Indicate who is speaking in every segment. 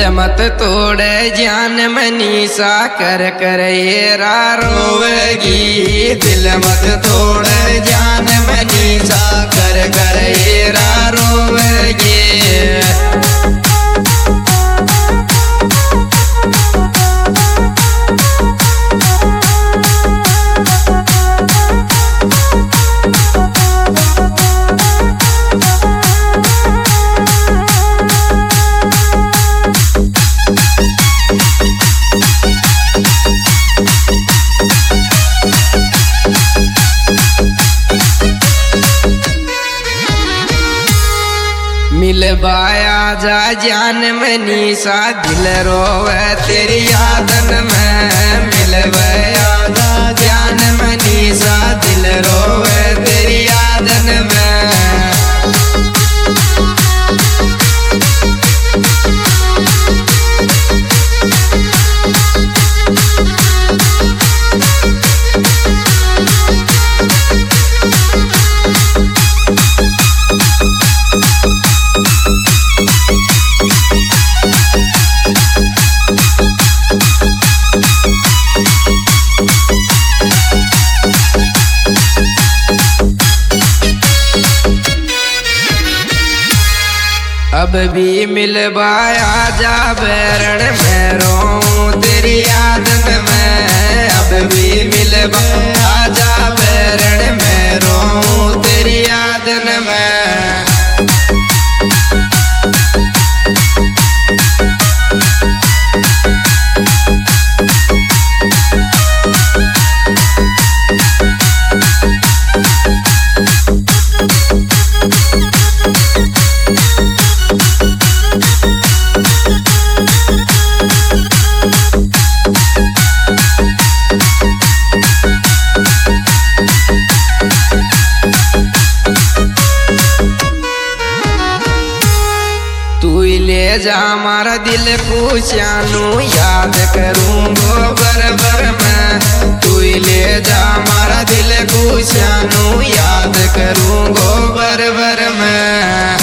Speaker 1: दिल मत तोड़े जान मनीषा कर कर ये रोवेगी। दिल मत तोड़े जान मनीषा कर कर ये रोवेगी। मिल बाया जा जान मनीषा दिल रोवे तेरी यादन में। मिल बाया जा जान मनीषा दिल रोवे तेरी यादन में। अब भी मिलवाया जा बैरण में रो तेरी यादन में। अब भी मिलवाया जा बैरण में रो तेरी यादन में। ले जा हमारा दिल को श्यानू याद करूंगो बरबर में। तू ले जा हमारा दिल को श्यानू याद करूंगो बरबर में।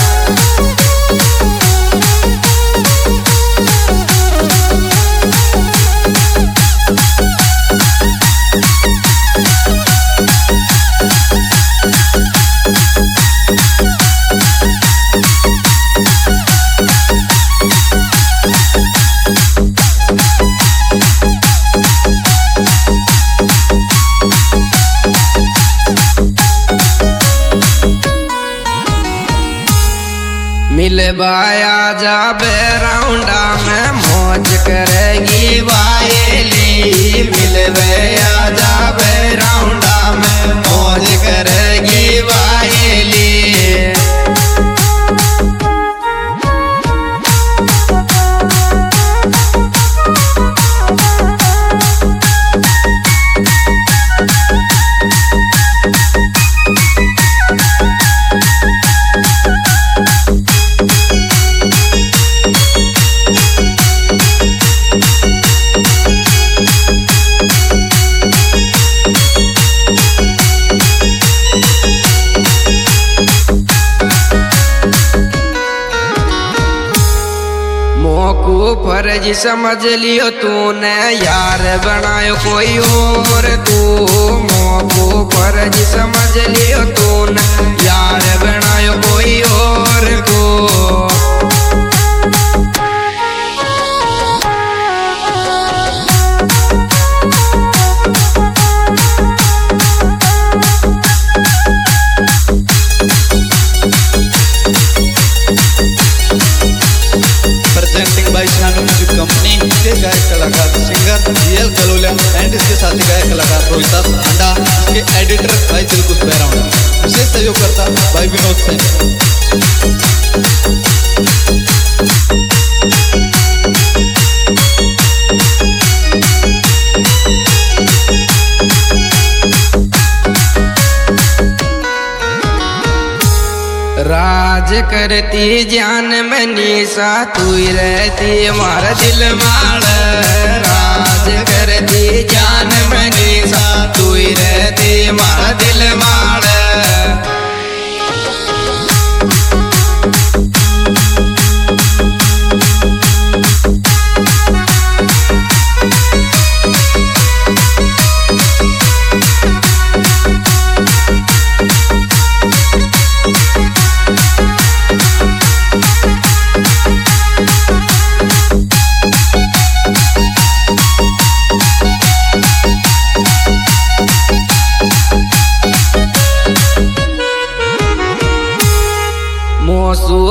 Speaker 1: मिलवाया जा बैराउंडा में मौज करेगी वायली। मिलवाया जा बैराउंडा में मौज करेगी वायली। मोको फर्ज समझ लियो तूने यार बनायो कोई और। तू मोको फर्ज समझ लियो तूने यार बनायो कोई और को।
Speaker 2: कंपनी के गायक कलाकार सिंगर DL कलोलिया एंड इसके साथी गायक कलाकार रोहिता अंडा, इसके एडिटर भाई दिलकुश बैराउंडा, विशेष सहयोगकर्ता भाई विनोद सिंह।
Speaker 1: राज करती जान मनीषा तू ही रहती हमारा दिल माड़। राज करती जान मनीषा तू ही रहती हमारा दिल माड़।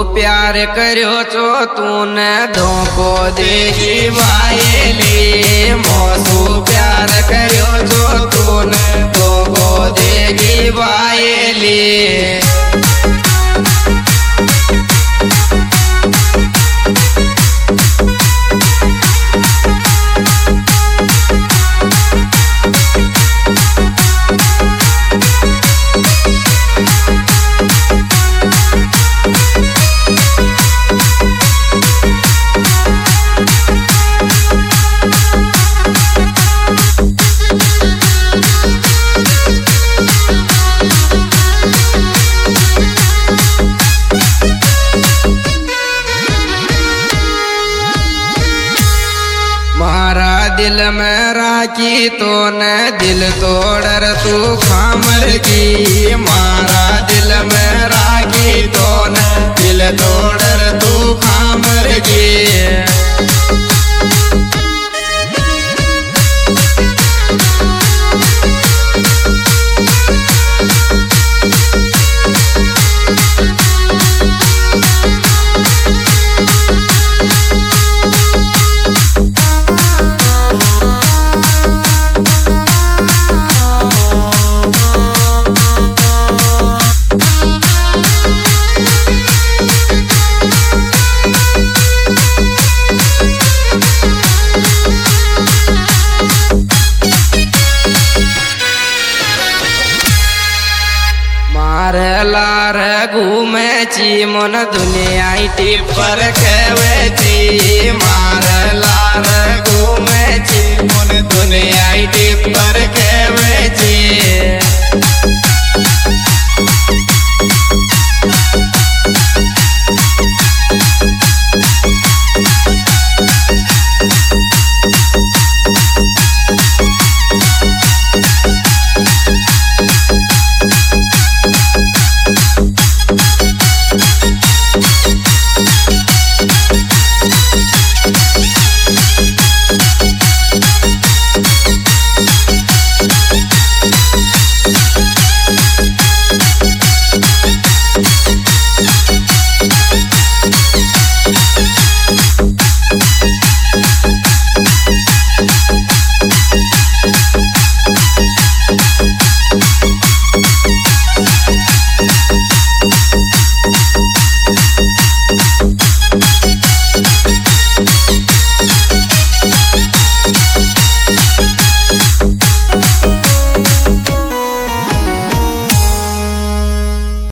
Speaker 1: प्यार करो छो तूने धोखो देगी वायली मोसू प्यार करो छो तूने धोखो देगी वायली मारा दिल में राखी तो न दिल तोड़र तू खामर की मारा दिल में राखी तो न दिल तोड़र तू खामर की मारे लार घूमे ची मन दुनिया टिपर खेवे ची मारे लार घूमे ची मन दुनिया टिपर